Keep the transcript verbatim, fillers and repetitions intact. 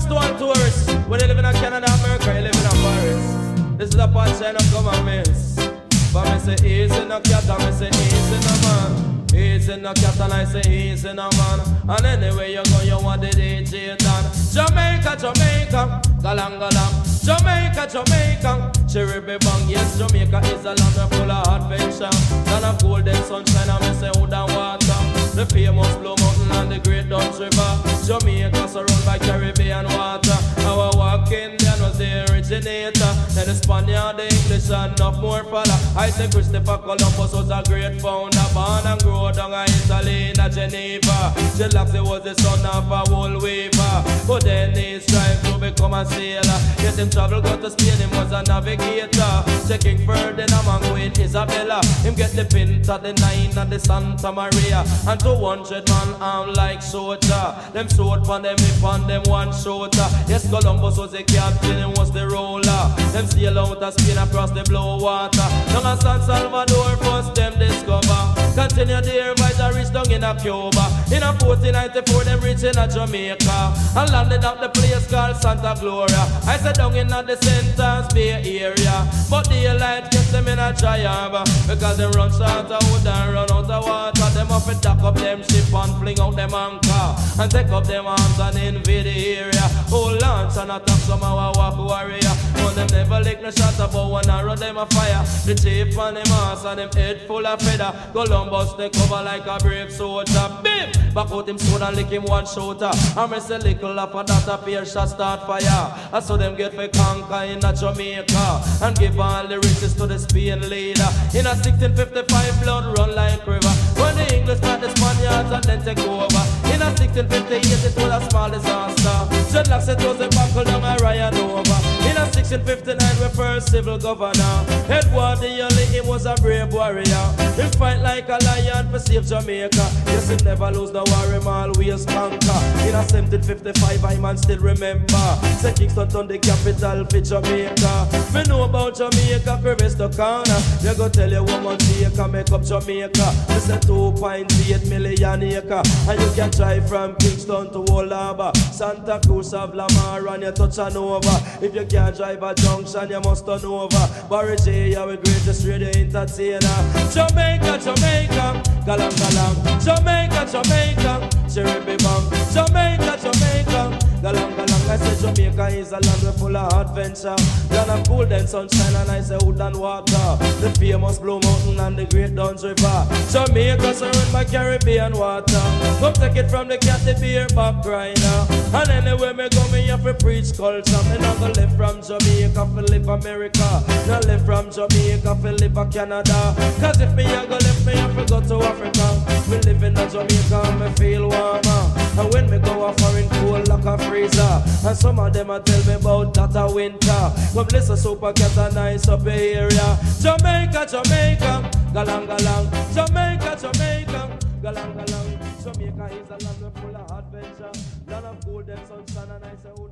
first one tourists. When you live in Canada, America, you live in Paris. This is a part sign of governments. But me say easy no cat, and me say easy no man. Easy no cat, and I say easy no man. And anyway you go, you want the D J done. Jamaica, Jamaica, galang galang. Jamaica, Jamaica, cherry bang. Yes, Jamaica is a land full of adventure. Land of golden sunshine, and me say wood and water. The famous Blue Mountain and the Great Dutch River. Jamaica surrounded by Caribbean water. Our walk Indian was the originator. Then the Spaniard, the English, and enough more fella. I say Christopher Columbus was a great founder. Born and grew down in Italy, in Geneva. Gelaxy was the son of a wool weaver. But then he tried to become a sailor. Get him travel, go to Spain, him was a navigator. Checking Ferdinand and Queen Isabella. Him get the Pinta, the Nine, and the Santa Maria. And two hundred man arm like soldier. Them sword pan them hip and them one shoulder. Yes, Columbus was the captain and was the roller. Them sail out of Spain across the blue water. Down at San Salvador first them discover. Continue their rise and reach down in a Cuba. In a fourteen ninety-four them reach in a Jamaica. And landed at the place called Santa Gloria. I said down in the Sentence Bay area. But daylight kept them in a triumph. Because them run short of wood and run out of water. Them up and dock up them ship and fling out them anchor. And take up them arms and invade the area. Hold launch and attack some of our walk warrior. But them never lick no shot about one arrow them a fire. The chief and them ass and them head full of feather. Columbus they cover like a brave soldier. Bim! Back out him sword and lick him one shooter. I miss a little up and that a pair shot start fire. I saw them get for conquer in a Jamaica. And give all the riches to the Spain leader. In a sixteen fifty-five blood run like river. When the English got the Spaniards and then take over. In a sixteen fifty-eight it was a small disaster. Dreadlocks it was a buckle down a Ryan over. In a sixteen fifty-nine we first civil governor. Edward the Young, he was a brave warrior. He fight like a lion for save Jamaica. Yes, he never lose the war, him always conquer. In a seventeen fifty-five I man still remember. Say Kingston turn the capital for Jamaica. Me know about Jamaica, Curvis the corner. They go tell you woman Jamaica make up Jamaica. Me say two point eight million acre. And you can drive from Kingston to Old Harbour. Santa Cruz of Lamar and you touch an over. If you can't drive a junction you must turn over. Barry J, you the greatest radio entertainer. Jamaica, Jamaica, galang galang. Jamaica, Jamaica, cherry bang. Jamaica, Jamaica, galang galang. I say Jamaica is a land full of adventure. Land of golden sunshine and I say wood and water. The famous Blue Mountain and the Great Dutch River. Jamaica surrounded by Caribbean water. Come take it from the cat, the beer back right now. And anyway me go me have to preach culture. Me not go live from Jamaica for live America. Not live from Jamaica for live a Canada. Cause if me a go live me have to go to Africa. Me live in a Jamaica and me feel warmer. And when me go a foreign cold like a freezer. And some of them a tell me about that a winter. Come listen super cat a nice up the area. Jamaica, Jamaica, galang galang. Jamaica, Jamaica, galang galang. Jamaica is a land full of adventure. Land of golden sunshine and I say